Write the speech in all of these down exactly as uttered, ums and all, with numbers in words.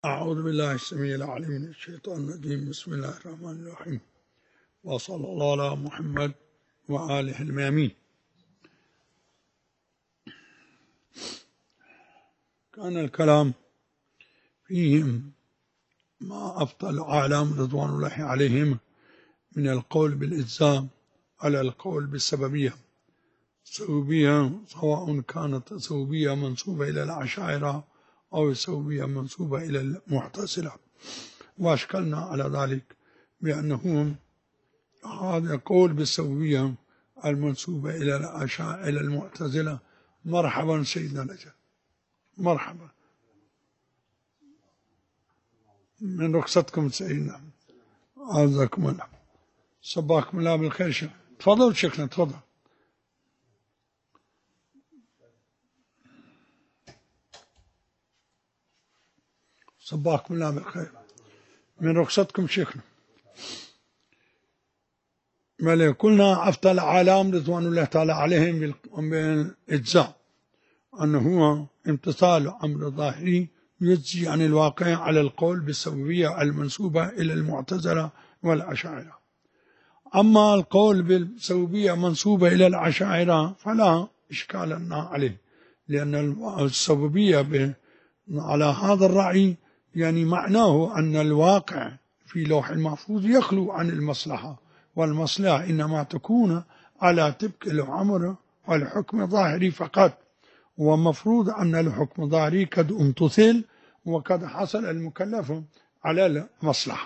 أعوذ بالله السميع العليم من الشيطان الرجيم. بسم الله الرحمن الرحيم، وصلى الله على محمد وآله الميامين. كان الكلام فيهم ما أفضل أعلام رضوان الله عليهم من القول بالإجزاء على القول بالسببية. السببية سواء كانت السببية منسوبة إلى الأشاعرة أو السببية منسوبة إلى المعتزلة، وأشكلنا على ذلك بأنه هذا قول بالسببية المنسوبة إلى الأشاعرة إلى المعتزلة. مرحبا سيدنا لك، مرحبا من رخصتكم سيدنا، عزكم الله، صباحكم الله بالخير. شيخ تفضل، شيخنا تفضل. صباحكم الله بالخير، من رخصتكم شيخنا. بل قلنا أفضل العالم رضوان الله تعالى عليهم بالإجزاء أنه هو امتثال أمر ظاهري يجزي عن الواقع على القول بالسببية المنسوبة إلى المعتزلة والأشاعرة. أما القول بالسببية منسوبة إلى الأشاعرة فلا إشكال لنا عليه، لأن السببية على هذا الرأي يعني معناه أن الواقع في لوح المحفوظ يخلو عن المصلحة، والمصلحة إنما تكون على تبك الأمر والحكم الظاهري فقط، ومفروض أن الحكم الظاهري قد امتثل وقد حصل المكلف على المصلحة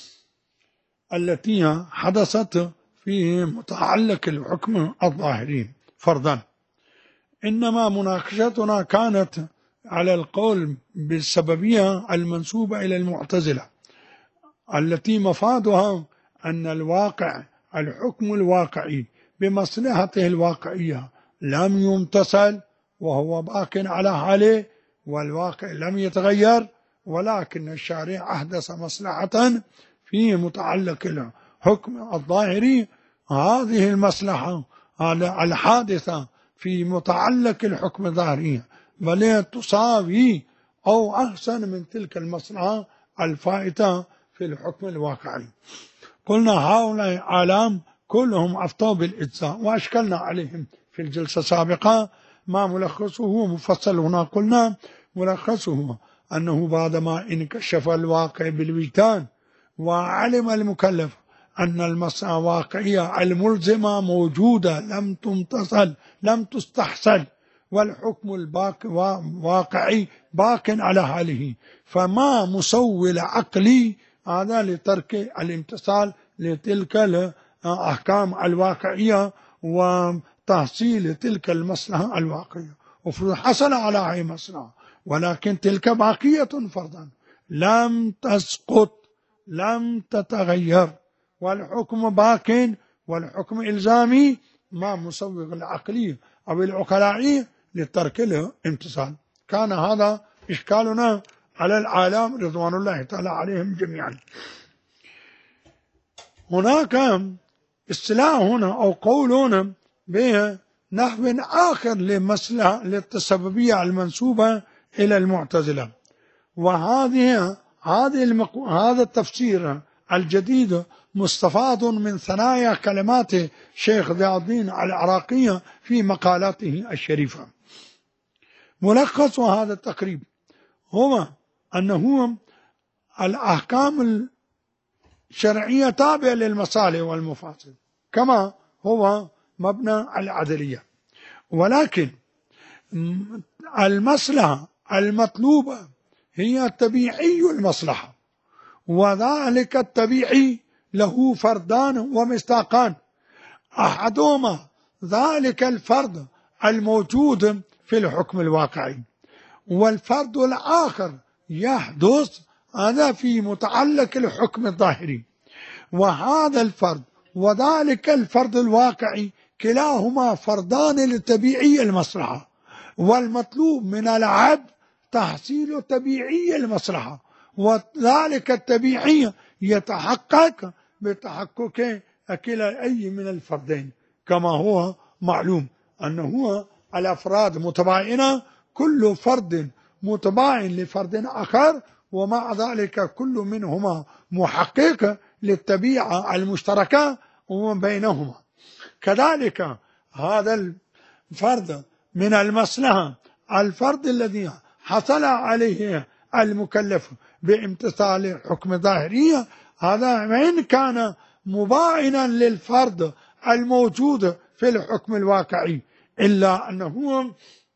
التي حدثت في متعلق الحكم الظاهري فرضا. إنما مناقشتنا كانت على القول بالسببية المنسوبة إلى المعتزلة التي مفادها أن الواقع الحكم الواقعي بمصلحته الواقعية لم يمتثل وهو باق على حاله، والواقع لم يتغير، ولكن الشارع أحدث مصلحة في متعلق الحكم الظاهري. هذه المصلحة الحادثة في متعلق الحكم الظاهري بل تساوي أو أحسن من تلك المصلحة الفائتة في الحكم الواقعي. قلنا هؤلاء عالم كلهم أفتوا بالإجزاء، وأشكلنا عليهم في الجلسة السابقة ما ملخصه مفصل. هنا قلنا ملخصه أنه بعدما انكشف الواقع بالوجدان وعلم المكلف أن المصلحة الواقعية الملزمة موجودة لم تمتصل لم تستحصل، والحكم الباقي واقعي باق على حاله، فما مسول عقلي هذا لترك الامتثال لتلك الأحكام الواقعية وتحصيل تلك المصلحة الواقعية. وفرض حصل على هذه المصلحة، ولكن تلك باقية فرضا لم تسقط لم تتغير، والحكم باق والحكم إلزامي ما مسوغ العقلي أو العقلائي لترك الامتثال. كان هذا إشكالنا على العالم رضوان الله تعالى عليهم جميعا. هناك اصطلاح هنا أو قول هنا بنحو آخر لمصلحة للتسببية المنسوبة إلى المعتزلة، وهذه هذه المقو... هذا التفسير الجديد مستفاد من ثنايا كلمات شيخ ضياء الدين العراقي في مقالاته الشريفة. ملخص هذا التقريب هو أنه الأحكام الشرعية تابعة للمصالح والمفاسد كما هو مبنى العدلية، ولكن المصلحة المطلوبة هي طبيعي المصلحة، وذلك الطبيعي له فردان ومصداقان، أحدهما ذلك الفرد الموجود في الحكم الواقعي، والفرد الآخر يحدث هذا في متعلق الحكم الظاهري. وهذا الفرد وذلك الفرد الواقعي كلاهما فردان لطبيعي المصلحة، والمطلوب من العبد تحصيل طبيعي المصلحة، وذلك الطبيعي يتحقق بتحقق كلا أي من الفردين، كما هو معلوم أنه الأفراد متباينة، كل فرد متباين لفرد آخر، ومع ذلك كل منهما محقق للطبيعة المشتركة بينهما. كذلك هذا الفرد من المصلحة، الفرد الذي حصل عليه المكلف بامتثال حكم ظاهرية، هذا وإن كان مباينا للفرد الموجود في الحكم الواقعي، إلا أنه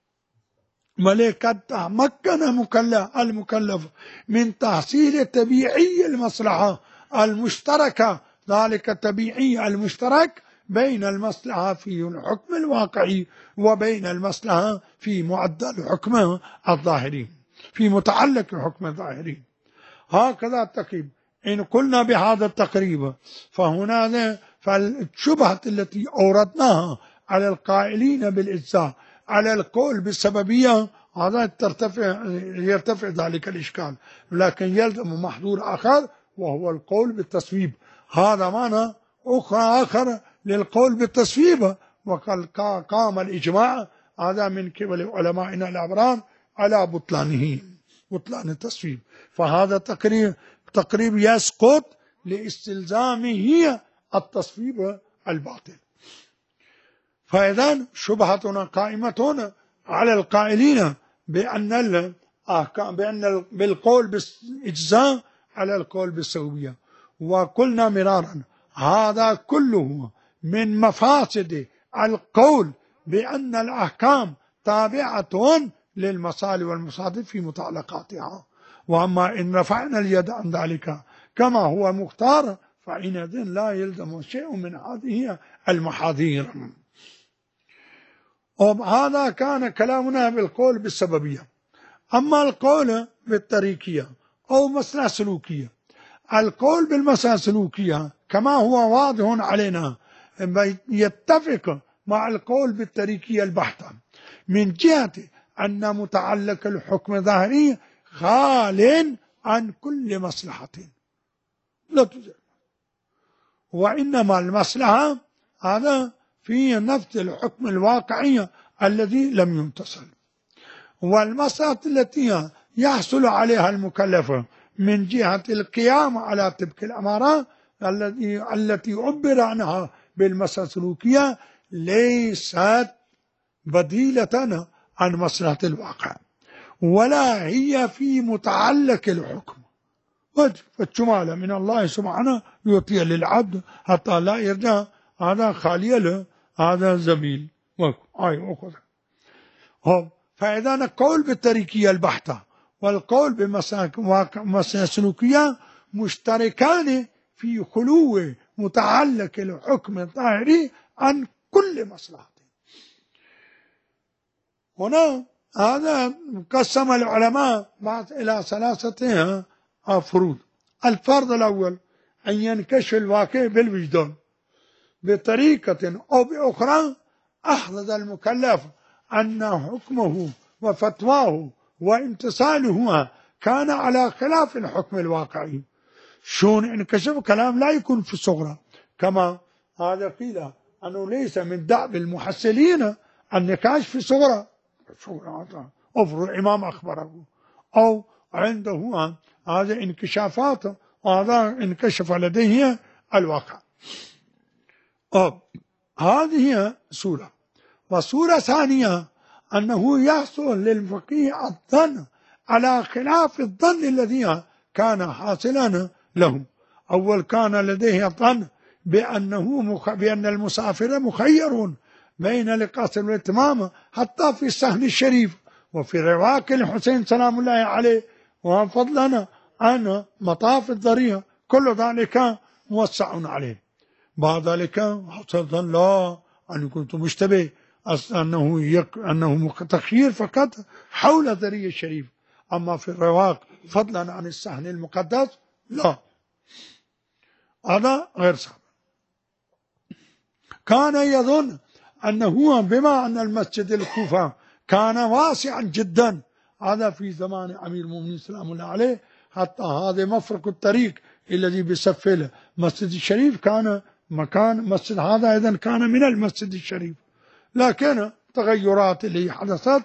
قد تمكن المكلف من تحصيل طبيعي المصلحة المشتركة، ذلك الطبيعي المشترك بين المصلحة في الحكم الواقعي وبين المصلحة في معدل الحكم الظاهري، في متعلق الحكم الظاهري. هكذا التقريب. إن قلنا بهذا التقريب فهنا فالشبهة التي أوردناها على القائلين بالإجزاء على القول بالسببية، هذا ترتفع يرتفع ذلك الإشكال، لكن يلزم محظور آخر وهو القول بالتصويب. هذا معنى أخرى آخر للقول بالتصويب، وقد قام الإجماع هذا من قبل علمائنا الأبرار على بطلانه، بطلان التصويب. فهذا تقريب تقريب يسقط لاستلزامه التصويب الباطل. فإذا شبهتنا قائمة على القائلين بأن الأحكام بأن بالقول بالإجزاء على القول بالسوية. وقلنا مرارا هذا كله من مفاسد القول بأن الأحكام تابعة للمصالح والمصادف في متعلقاتها. وأما إن رفعنا اليد عن ذلك كما هو مختار فإنذ لا يلزم شيء من هذه المحاذير. وهذا كان كلامنا بالقول بالسببية. أما القول بالطريقية أو مسألة سلوكية، القول بالمسألة السلوكية كما هو واضح علينا يتفق مع القول بالطريقية البحتة من جهة أن متعلق الحكم الظاهري خال عن كل مصلحة لا تزال، وإنما المصلحة هذا في نفس الحكم الواقعي الذي لم يمتثل. والمصلحة التي يحصل عليها المكلف من جهة القيام على طبق الأمارة التي التي عبر عنها بالمصلحة السلوكية ليست بديلة عن مصلحة الواقع، ولا هي في متعلق الحكم. فالشمال من الله سبحانه يعطي للعبد حتى لا يرجع هذا خالي له هذا زميل. فإذا القول بالطريقية البحتة والقول بمسألة سلوكية مشتركان في خلو متعلق الحكم الظاهري عن كل مصلحة. هنا هذا قسم العلماء بعد إلى ثلاثة فروض. الفرض الأول أن ينكشف الواقع بالوجدان بطريقة أو بأخرى أحدث المكلف أن حكمه وفتواه وامتثاله كان على خلاف الحكم الواقعي. شون انكشف كلام لا يكون في الصغرى، كما هذا قيل أنه ليس من دأب المحسلين النكاش في الصغرى، أفر الإمام أخبره أو عنده هذا انكشافات وهذا انكشف لديه الواقع. هذه سورة. وسورة ثانية أنه يحصل للفقيه الظن على خلاف الظن الذي كان حاصلا له. أول كان لديه الظن بأنه مخ... بأن المسافر مخير بين القصر والإتمام حتى في السهل الشريف وفي رواق الحسين سلام الله عليه وفضلنا عن مطاف الذريعة، كل ذلك موسع عليه. بعد ذلك حصل لا أن كنت مشتبه أنه يك... أنه تخيير فقط حول الذريعة الشريف، أما في الرواق فضلا عن السهل المقدس لا، هذا غير صحيح. كان يظن أنه بما أن المسجد الكوفة كان واسعا جدا، هذا في زمان أمير المؤمنين سلام الله عليه، حتى هذا مفرق الطريق الذي بسفل مسجد الشريف كان مكان مسجد هذا إذن كان من المسجد الشريف، لكن تغيرات اللي حدثت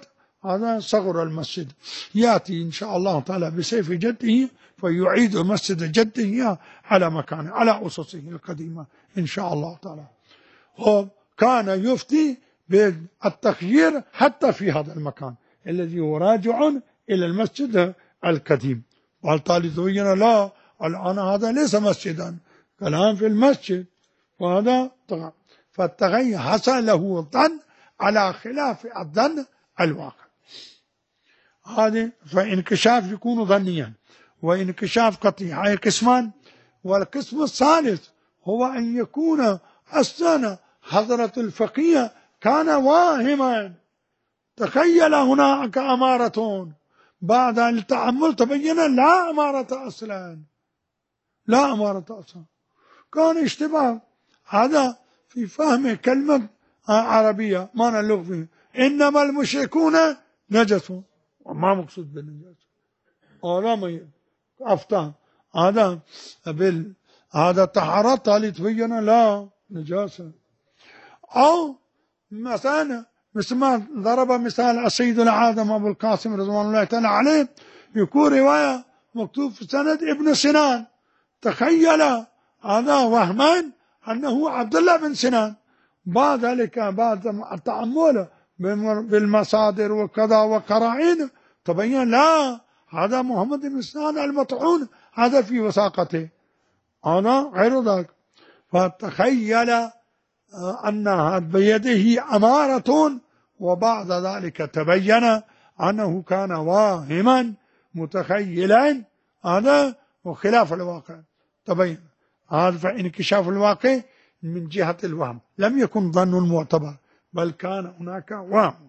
هذا صغر المسجد، يأتي إن شاء الله تعالى بسيف جده فيعيد مسجد جده على مكانه على أسسه القديمة إن شاء الله تعالى. هو كان يفتي بالتخيير حتى في هذا المكان الذي هو راجع إلى المسجد القديم، وبالتالي تبين لا الآن هذا ليس مسجدا، كلام في المسجد، وهذا طبعا فالتغير حصل له الظن على خلاف الظن الواقع. هذه فانكشاف يكون ظنيا وانكشاف قطعي، هاي قسمان. والقسم الثالث هو أن يكون أصلا حضرة الفقيه كان واهما، تخيل هناك أمارة، بعد التأمل تبين لا أمارة أصلا، لا أمارة أصلا، كان اشتباه. هذا في فهم كلمة عربية ما نلغ فيه، إنما المشركون نجس، وما مقصود بالنجاسة، هذا ما أفتى هذا بال هذا طهارات تالي تبين لا نجاسة. أو مثلا مثل ما ضرب مثال السيد العاظم أبو القاسم رضوان الله تعالى عليه، يكون رواية مكتوب في سند ابن سنان، تخيل هذا وهمان أنه عبد الله بن سنان، بعد ذلك بعد التأمل بالمصادر وكذا وقرائن تبين لا هذا محمد بن سنان المطعون، هذا في وثاقته، هذا غير ذلك. فتخيل أن بيده أمارة، وبعد ذلك تبين أنه كان واهما متخيلا، هذا وخلاف الواقع تبين. هذا فانكشاف الواقع من جهة الوهم، لم يكن ظن المعتبر بل كان هناك وهم.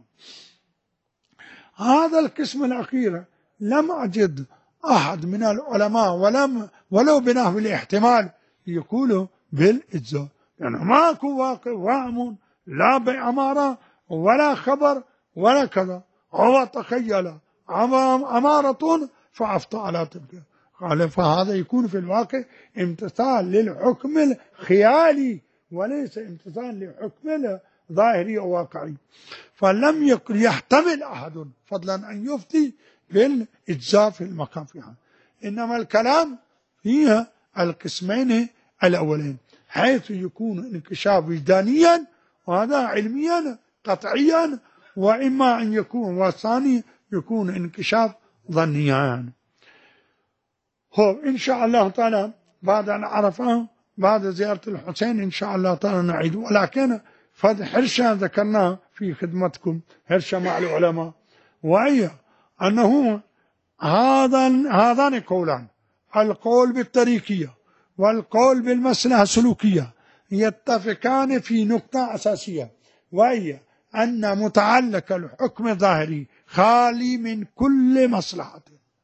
هذا القسم الأخير لم أجد أحد من العلماء ولم ولو بنحو الاحتمال يقول بالإجزاء، يعني ماكو واقع وهم لا بأمارة ولا خبر ولا كذا، هو تخيل أمارة فأفتى على تلك، قال فهذا يكون في الواقع امتثال للحكم الخيالي وليس امتثال للحكم الظاهري أو واقعي. فلم يكن يحتمل أحد فضلا أن يفتي بالإجزاء في المقام فيها، إنما الكلام فيها القسمين الأولين، حيث يكون انكشاف وجدانيا وهذا علميا قطعيا، وإما أن يكون والثاني يكون انكشاف ظنيا. هو إن شاء الله تعالى بعد أن عرفه بعد زيارة الحسين إن شاء الله تعالى نعيد، ولكن فهذا حرشة ذكرناه في خدمتكم، حرشة مع العلماء، وهي أنه هذا هذان قولان، القول بالتريكية والقول بالمصلحة السلوكية يتفقان في نقطة أساسية، وهي أن متعلق الحكم الظاهري خالي من كل مصلحة،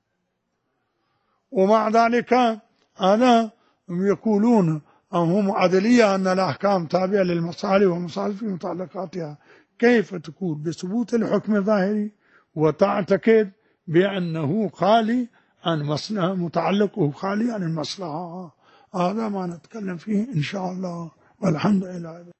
ومع ذلك أنا يقولون هم عدلية أن الأحكام تابعة للمصالح والمصالح في متعلقاتها. كيف تكون بثبوت الحكم الظاهري وتعتقد بأنه خالي عن مصلحة، متعلقه خالي عن المصلحة؟ هذا ما نتكلم فيه إن شاء الله، والحمد لله.